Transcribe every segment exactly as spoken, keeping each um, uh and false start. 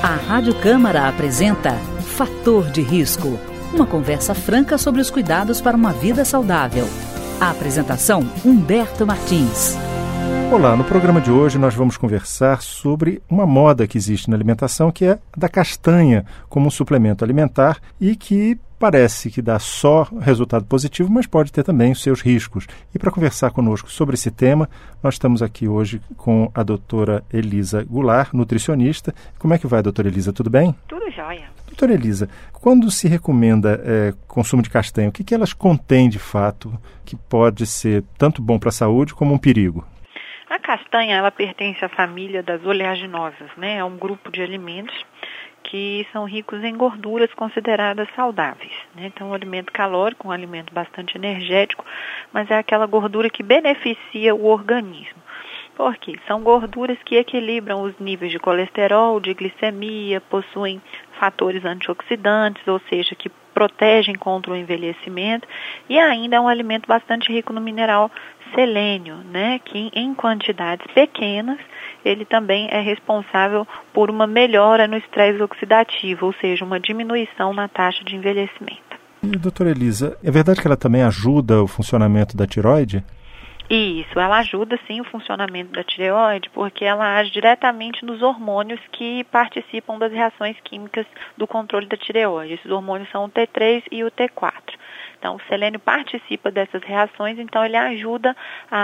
A Rádio Câmara apresenta Fator de Risco, uma conversa franca sobre os cuidados para uma vida saudável. A apresentação, Humberto Martins. Olá, no programa de hoje nós vamos conversar sobre uma moda que existe na alimentação, que é da castanha como um suplemento alimentar e que parece que dá só resultado positivo, mas pode ter também os seus riscos. E para conversar conosco sobre esse tema, nós estamos aqui hoje com a doutora Elisa Goulart, nutricionista. Como é que vai, doutora Elisa? Tudo bem? Tudo jóia. Doutora Elisa, quando se recomenda é, consumo de castanha, o que, que elas contêm de fato que pode ser tanto bom para a saúde como um perigo? A castanha, ela pertence à família das oleaginosas, né? É um grupo de alimentos que são ricos em gorduras consideradas saudáveis, né? Então, um alimento calórico, um alimento bastante energético, mas é aquela gordura que beneficia o organismo. Por quê? São gorduras que equilibram os níveis de colesterol, de glicemia, possuem fatores antioxidantes, ou seja, que protegem contra o envelhecimento, e ainda é um alimento bastante rico no mineral selênio, né, que em quantidades pequenas ele também é responsável por uma melhora no estresse oxidativo, ou seja, uma diminuição na taxa de envelhecimento. E, doutora Elisa, é verdade que ela também ajuda o funcionamento da tireoide? Isso, ela ajuda sim o funcionamento da tireoide, porque ela age diretamente nos hormônios que participam das reações químicas do controle da tireoide. Esses hormônios são o T três e o T quatro. Então, o selênio participa dessas reações, então ele ajuda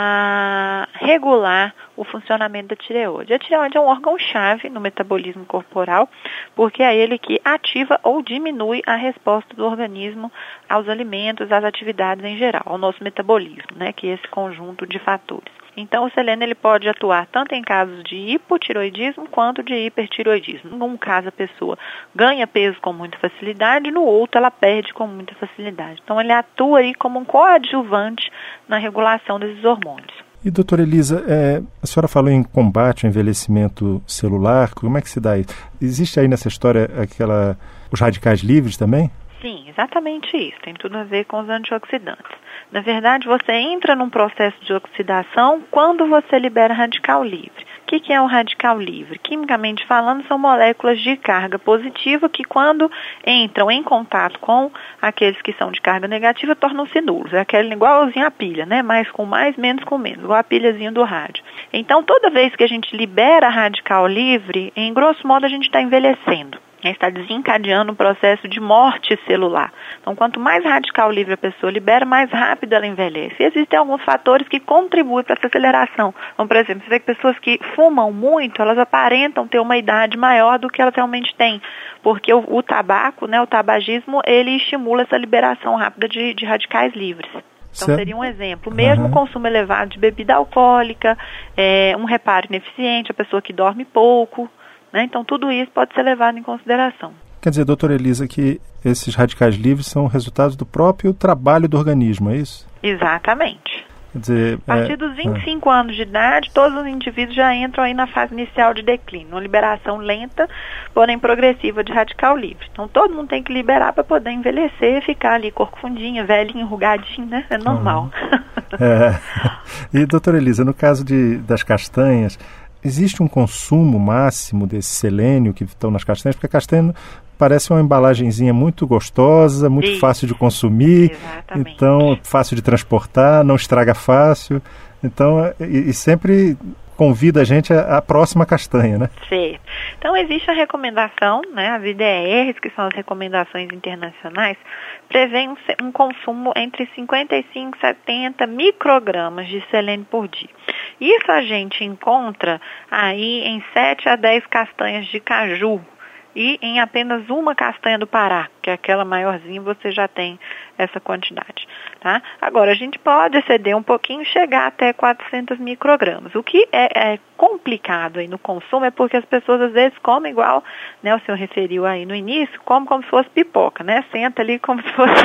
a regular o funcionamento da tireoide. A tireoide é um órgão-chave no metabolismo corporal, porque é ele que ativa ou diminui a resposta do organismo aos alimentos, às atividades em geral, ao nosso metabolismo, né, que é esse conjunto de fatores. Então, o selênio ele pode atuar tanto em casos de hipotireoidismo quanto de hipertireoidismo. Num caso, a pessoa ganha peso com muita facilidade, no outro, ela perde com muita facilidade. Então, ele atua aí como um coadjuvante na regulação desses hormônios. E, doutora Elisa, é, a senhora falou em combate ao envelhecimento celular, como é que se dá isso? Existe aí nessa história aquela, os radicais livres também? Sim, exatamente isso. Tem tudo a ver com os antioxidantes. Na verdade, você entra num processo de oxidação quando você libera radical livre. O que, que é o radical livre? Quimicamente falando, são moléculas de carga positiva que, quando entram em contato com aqueles que são de carga negativa, tornam-se nulos. É aquele igualzinho a pilha, né? Mais com mais, menos com menos, igual a pilhazinha do rádio. Então, toda vez que a gente libera radical livre, em grosso modo, a gente está envelhecendo. Está desencadeando um processo de morte celular. Então, quanto mais radical livre a pessoa libera, mais rápido ela envelhece. E existem alguns fatores que contribuem para essa aceleração. Então, por exemplo, você vê que pessoas que fumam muito, elas aparentam ter uma idade maior do que elas realmente têm. Porque o, o tabaco, né, o tabagismo, ele estimula essa liberação rápida de, de radicais livres. Então, certo. Seria um exemplo. Mesmo uhum. consumo elevado de bebida alcoólica, é, um reparo ineficiente, a pessoa que dorme pouco. Né? Então, tudo isso pode ser levado em consideração. Quer dizer, doutora Elisa, que esses radicais livres são resultados do próprio trabalho do organismo, é isso? Exatamente. Quer dizer, a partir é, dos vinte e cinco é. anos de idade, todos os indivíduos já entram aí na fase inicial de declínio, uma liberação lenta, porém progressiva de radical livre. Então, todo mundo tem que liberar para poder envelhecer, ficar ali corcundinha, velhinho, enrugadinho, né? É normal. Uhum. é. E, doutora Elisa, no caso de, das castanhas, existe um consumo máximo desse selênio que estão nas castanhas? Porque a castanha parece uma embalagenzinha muito gostosa, muito Isso. fácil de consumir, Exatamente. Então fácil de transportar, não estraga fácil. Então, e, e sempre convida a gente à próxima castanha, né? Certo. Então, existe a recomendação, né, as I D E Rs, que são as recomendações internacionais, prevêem um, um consumo entre cinquenta e cinco e setenta microgramas de selênio por dia. Isso a gente encontra aí em sete a dez castanhas de caju e em apenas uma castanha do Pará, que é aquela maiorzinha, você já tem essa quantidade, tá? Agora, a gente pode exceder um pouquinho, chegar até quatrocentos microgramas. O que é, é complicado aí no consumo é porque as pessoas às vezes comem igual, né, o senhor referiu aí no início, come como se fosse pipoca, né? Senta ali como se fosse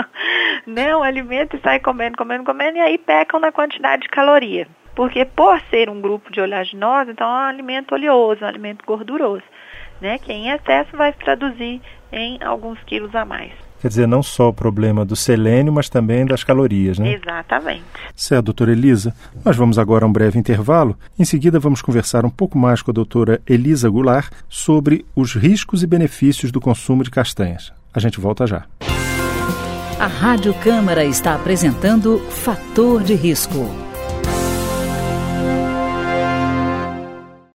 né, um alimento e sai comendo, comendo, comendo, e aí pecam na quantidade de caloria. Porque por ser um grupo de oleaginosa, então é um alimento oleoso, um alimento gorduroso, né, que em excesso vai se traduzir em alguns quilos a mais. Quer dizer, não só o problema do selênio, mas também das calorias, né? Exatamente. Certo, doutora Elisa. Nós vamos agora a um breve intervalo. Em seguida, vamos conversar um pouco mais com a doutora Elisa Goulart sobre os riscos e benefícios do consumo de castanhas. A gente volta já. A Rádio Câmara está apresentando Fator de Risco.